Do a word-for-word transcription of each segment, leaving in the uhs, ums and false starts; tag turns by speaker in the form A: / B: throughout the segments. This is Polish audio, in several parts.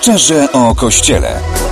A: Szczerze o Kościele.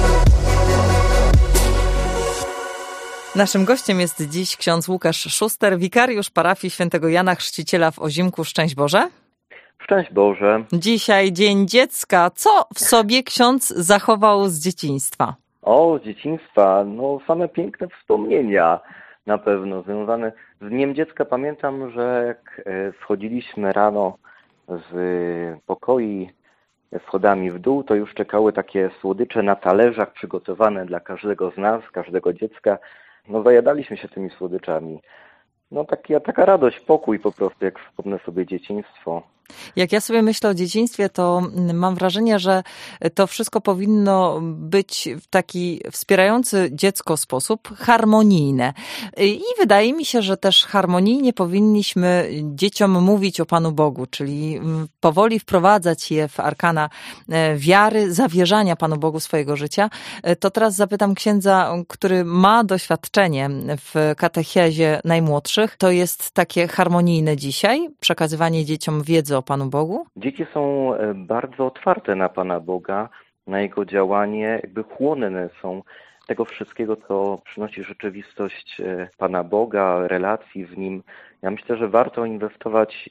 B: Naszym gościem jest dziś ksiądz Łukasz Szuster, wikariusz parafii świętego Jana Chrzciciela w Ozimku. Szczęść Boże.
C: Szczęść Boże.
B: Dzisiaj Dzień Dziecka. Co w sobie ksiądz zachował z dzieciństwa?
C: O, z dzieciństwa, no same piękne wspomnienia na pewno związane z Dniem Dziecka. Pamiętam, że jak schodziliśmy rano z pokoi schodami w dół, to już czekały takie słodycze na talerzach przygotowane dla każdego z nas, każdego dziecka. No zajadaliśmy się tymi słodyczami. No taka, taka radość, pokój po prostu, jak wspomnę sobie dzieciństwo.
B: Jak ja sobie myślę o dzieciństwie, to mam wrażenie, że to wszystko powinno być w taki wspierający dziecko sposób harmonijne. I wydaje mi się, że też harmonijnie powinniśmy dzieciom mówić o Panu Bogu, czyli powoli wprowadzać je w arkana wiary, zawierzania Panu Bogu swojego życia. To teraz zapytam księdza, który ma doświadczenie w katechezie najmłodszych. To jest takie harmonijne dzisiaj, przekazywanie dzieciom wiedzy o Panu Bogu?
C: Dzieci są bardzo otwarte na Pana Boga, na Jego działanie, jakby chłonne są tego wszystkiego, co przynosi rzeczywistość Pana Boga, relacji z Nim. Ja myślę, że warto inwestować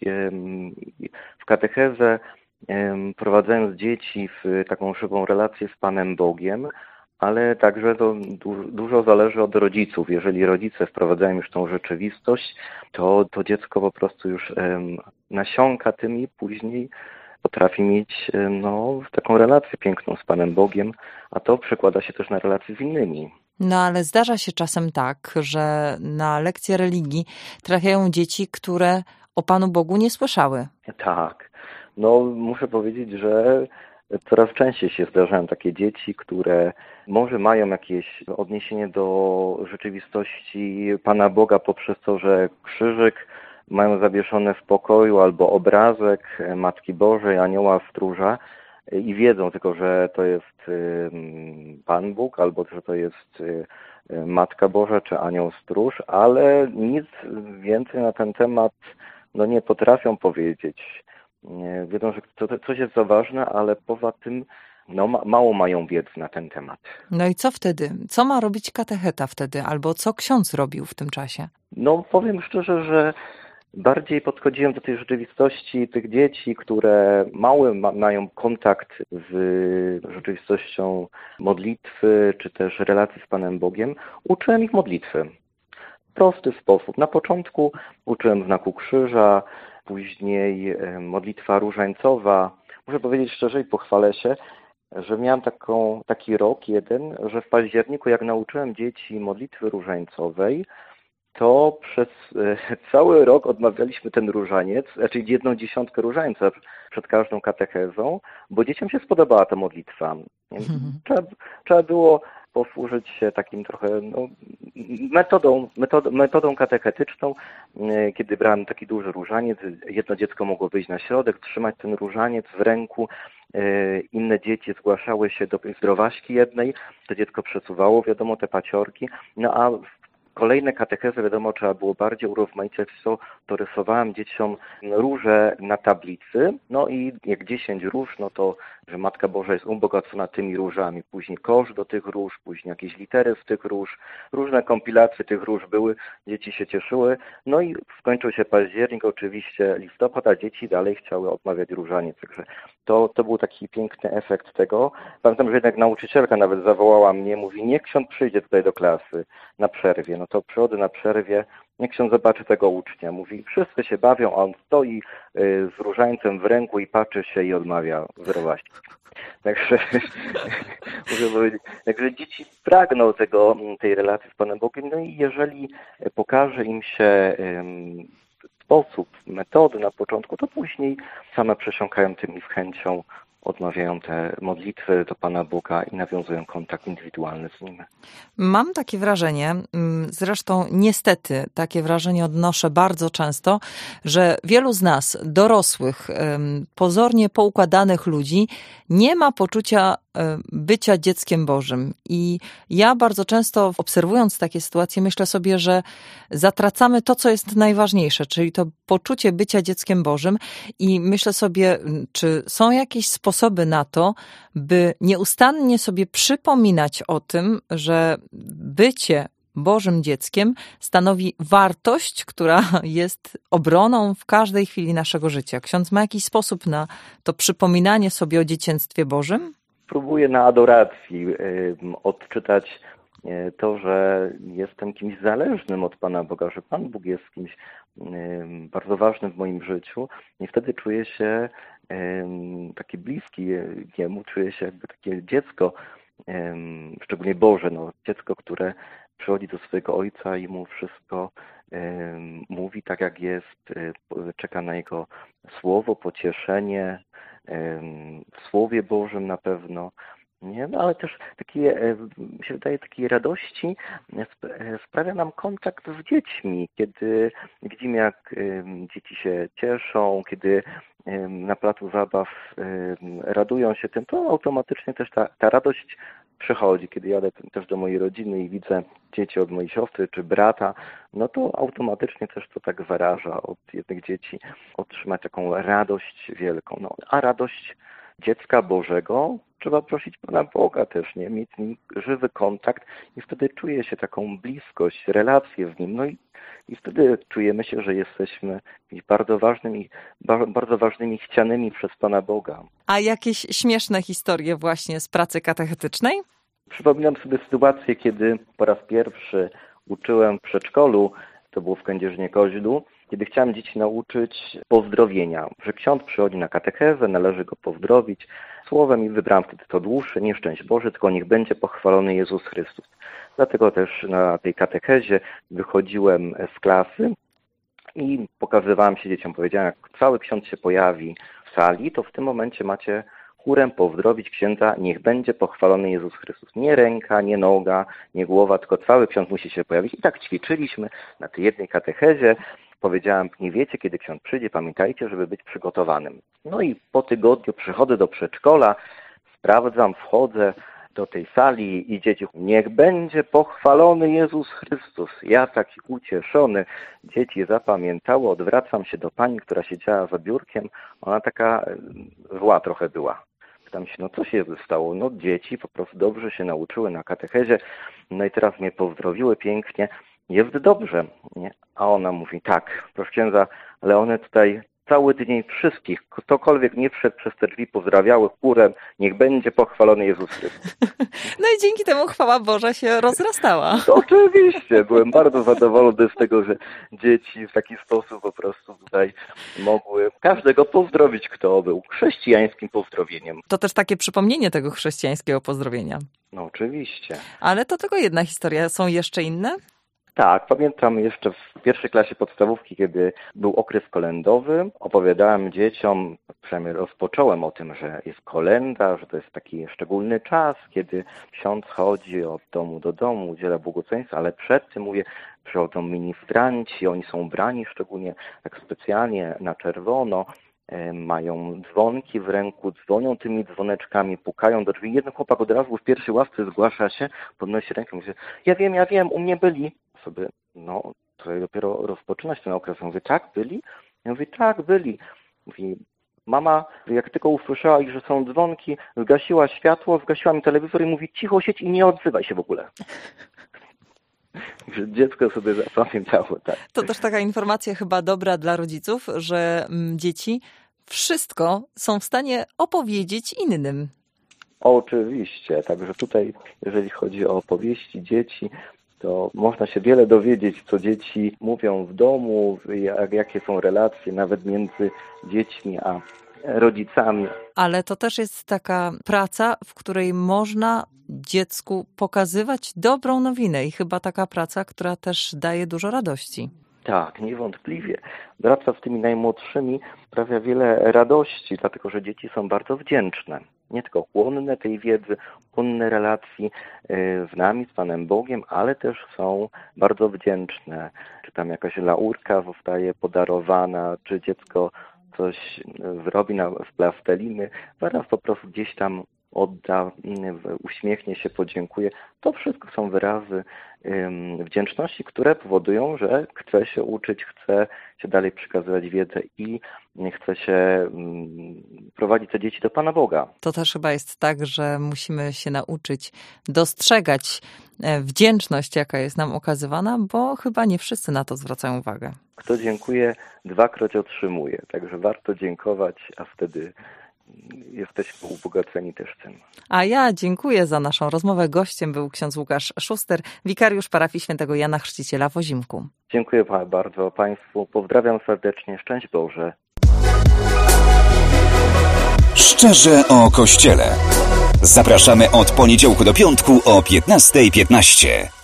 C: w katechezę, prowadzając dzieci w taką żywą relację z Panem Bogiem, ale także to dużo zależy od rodziców. Jeżeli rodzice wprowadzają już tą rzeczywistość, to to dziecko po prostu już um, nasiąka tym i później potrafi mieć no, taką relację piękną z Panem Bogiem, a to przekłada się też na relacje z innymi.
B: No ale zdarza się czasem tak, że na lekcje religii trafiają dzieci, które o Panu Bogu nie słyszały.
C: Tak. No muszę powiedzieć, że coraz częściej się zdarzają takie dzieci, które może mają jakieś odniesienie do rzeczywistości Pana Boga poprzez to, że krzyżyk mają zawieszony w pokoju albo obrazek Matki Bożej, Anioła Stróża i wiedzą tylko, że to jest Pan Bóg albo że to jest Matka Boża czy Anioł Stróż, ale nic więcej na ten temat no, nie potrafią powiedzieć. Wiedzą, że to, to coś jest za ważne, ale poza tym no, ma, mało mają wiedzy na ten temat.
B: No i co wtedy? Co ma robić katecheta wtedy? Albo co ksiądz robił w tym czasie?
C: No powiem szczerze, że bardziej podchodziłem do tej rzeczywistości tych dzieci, które mały ma, mają kontakt z rzeczywistością modlitwy, czy też relacji z Panem Bogiem. Uczyłem ich modlitwy. W prosty sposób. Na początku uczyłem znaku krzyża, później modlitwa różańcowa. Muszę powiedzieć szczerze i pochwalę się, że miałem taką, taki rok jeden, że w październiku jak nauczyłem dzieci modlitwy różańcowej, to przez cały rok odmawialiśmy ten różaniec, znaczy jedną dziesiątkę różańca przed każdą katechezą, bo dzieciom się spodobała ta modlitwa. Trzeba, trzeba było posłużyć się takim trochę no, metodą, metodą, metodą katechetyczną, kiedy brałem taki duży różaniec, jedno dziecko mogło wyjść na środek, trzymać ten różaniec w ręku, inne dzieci zgłaszały się do zdrowaśki jednej, to dziecko przesuwało, wiadomo, te paciorki, no a kolejne katechezy, wiadomo, trzeba było bardziej urozmaicać, co to rysowałem dzieciom róże na tablicy, no i jak dziesięć róż, no to, że Matka Boża jest ubogacona tymi różami, później kosz do tych róż, później jakieś litery z tych róż, różne kompilacje tych róż były, dzieci się cieszyły, no i skończył się październik, oczywiście listopad, a dzieci dalej chciały odmawiać różaniec, także to, to był taki piękny efekt tego. Pamiętam, że jednak nauczycielka nawet zawołała mnie, mówi, niech ksiądz przyjdzie tutaj do klasy na przerwie. No to przychodzę na przerwie, niech ksiądz zobaczy tego ucznia. Mówi, wszyscy się bawią, a on stoi z różańcem w ręku i patrzy się i odmawia zdrowaśki. Także muszę powiedzieć, także dzieci pragną tego, tej relacji z Panem Bogiem, no i jeżeli pokaże im się sposób, metody na początku, to później same przesiąkają tym ich chęcią, odmawiają te modlitwy do Pana Boga i nawiązują kontakt indywidualny z Nim.
B: Mam takie wrażenie, zresztą niestety takie wrażenie odnoszę bardzo często, że wielu z nas, dorosłych, pozornie poukładanych ludzi, nie ma poczucia bycia dzieckiem Bożym. I ja bardzo często, obserwując takie sytuacje, myślę sobie, że zatracamy to, co jest najważniejsze, czyli to poczucie bycia dzieckiem Bożym i myślę sobie, czy są jakieś sposoby, sposoby na to, by nieustannie sobie przypominać o tym, że bycie Bożym dzieckiem stanowi wartość, która jest obroną w każdej chwili naszego życia. Ksiądz ma jakiś sposób na to przypominanie sobie o dzieciństwie Bożym?
C: Próbuję na adoracji y, odczytać y, to, że jestem kimś zależnym od Pana Boga, że Pan Bóg jest kimś y, bardzo ważnym w moim życiu i wtedy czuję się y, taki bliski Jemu, czuję się jakby takie dziecko, y, szczególnie Boże, no, dziecko, które przychodzi do swojego ojca i mu wszystko y, mówi tak, jak jest, y, czeka na jego słowo, pocieszenie, y, w Słowie Bożym na pewno. Nie? No, ale też takie, y, mi się wydaje, takiej radości sp- sprawia nam kontakt z dziećmi, kiedy widzimy, jak y, dzieci się cieszą, kiedy y, na placu zabaw y, radują się tym, to automatycznie też ta, ta radość przychodzi, kiedy jadę też do mojej rodziny i widzę dzieci od mojej siostry czy brata, no to automatycznie też to tak wyraża od jednych dzieci otrzymać taką radość wielką. No, a radość dziecka Bożego trzeba prosić Pana Boga też, nie? Mieć z nim żywy kontakt i wtedy czuje się taką bliskość, relację z nim. No i, i wtedy czujemy się, że jesteśmy bardzo ważnymi, bardzo ważnymi chcianymi przez Pana Boga.
B: A jakieś śmieszne historie właśnie z pracy katechetycznej?
C: Przypominam sobie sytuację, kiedy po raz pierwszy uczyłem w przedszkolu, to było w Kędzierzynie-Koźlu, kiedy chciałem dzieci nauczyć pozdrowienia, że ksiądz przychodzi na katechezę, należy go pozdrowić słowem i wybrałem wtedy to dłuższe, nie szczęść Boże, tylko niech będzie pochwalony Jezus Chrystus. Dlatego też na tej katechezie wychodziłem z klasy i pokazywałem się dzieciom, powiedziałem, jak cały ksiądz się pojawi w sali, to w tym momencie macie chórem pozdrowić księdza, niech będzie pochwalony Jezus Chrystus. Nie ręka, nie noga, nie głowa, tylko cały ksiądz musi się pojawić. I tak ćwiczyliśmy na tej jednej katechezie. Powiedziałem, nie wiecie, kiedy ksiądz przyjdzie, pamiętajcie, żeby być przygotowanym. No i po tygodniu przychodzę do przedszkola, sprawdzam, wchodzę do tej sali i dzieci, niech będzie pochwalony Jezus Chrystus. Ja taki ucieszony, dzieci zapamiętały, odwracam się do pani, która siedziała za biurkiem, ona taka zła trochę była. Pytam się, no co się stało? No dzieci po prostu dobrze się nauczyły na katechezie, no i teraz mnie pozdrowiły pięknie, jest dobrze, nie? A ona mówi, tak, proszę księdza, ale one tutaj cały tydzień wszystkich, ktokolwiek nie wszedł przez te drzwi, pozdrawiały chórem, niech będzie pochwalony Jezus Chrystus.
B: No i dzięki temu chwała Boża się rozrastała.
C: To oczywiście, byłem bardzo zadowolony z tego, że dzieci w taki sposób po prostu tutaj mogły każdego pozdrowić, kto był chrześcijańskim pozdrowieniem.
B: To też takie przypomnienie tego chrześcijańskiego pozdrowienia.
C: No oczywiście.
B: Ale to tylko jedna historia. Są jeszcze inne?
C: Tak, pamiętam jeszcze w pierwszej klasie podstawówki, kiedy był okres kolędowy, opowiadałem dzieciom, przynajmniej rozpocząłem o tym, że jest kolęda, że to jest taki szczególny czas, kiedy ksiądz chodzi od domu do domu, udziela błogosławieństwa, ale przed tym, mówię, przychodzą ministranci, oni są ubrani szczególnie tak specjalnie na czerwono, mają dzwonki w ręku, dzwonią tymi dzwoneczkami, pukają do drzwi. Jeden chłopak od razu w pierwszej ławce zgłasza się, podnosi rękę, mówi, ja wiem, ja wiem, u mnie byli. Sobie, no, to dopiero rozpoczyna się ten okres. Ja mówię, tak, byli? Ja mówię, tak, byli. Mówi, mama, jak tylko usłyszała ich, że są dzwonki, zgasiła światło, zgasiła mi telewizor i mówi, cicho siedź i nie odzywaj się w ogóle. Że dziecko sobie zapamiętało, tak.
B: To też taka informacja chyba dobra dla rodziców, że dzieci wszystko są w stanie opowiedzieć innym.
C: Oczywiście, także tutaj, jeżeli chodzi o opowieści dzieci, to można się wiele dowiedzieć, co dzieci mówią w domu, jak, jakie są relacje nawet między dziećmi a rodzicami.
B: Ale to też jest taka praca, w której można dziecku pokazywać dobrą nowinę i chyba taka praca, która też daje dużo radości.
C: Tak, niewątpliwie. Praca z tymi najmłodszymi sprawia wiele radości, dlatego że dzieci są bardzo wdzięczne. Nie tylko chłonne tej wiedzy, chłonne relacji z nami, z Panem Bogiem, ale też są bardzo wdzięczne. Czy tam jakaś laurka zostaje podarowana, czy dziecko coś zrobi na, z plasteliny, zaraz po prostu gdzieś tam odda, uśmiechnie się, podziękuje. To wszystko są wyrazy wdzięczności, które powodują, że chce się uczyć, chce się dalej przekazywać wiedzę i chce się prowadzić te dzieci do Pana Boga.
B: To też chyba jest tak, że musimy się nauczyć dostrzegać wdzięczność, jaka jest nam okazywana, bo chyba nie wszyscy na to zwracają uwagę.
C: Kto dziękuje, dwakroć otrzymuje. Także warto dziękować, a wtedy jesteśmy ubogaceni też tym.
B: A ja dziękuję za naszą rozmowę. Gościem był ksiądz Łukasz Szuster, wikariusz parafii świętego Jana Chrzciciela w Ozimku.
C: Dziękuję bardzo Państwu. Pozdrawiam serdecznie. Szczęść Boże.
A: Szczerze o Kościele. Zapraszamy od poniedziałku do piątku o piętnasta piętnaście.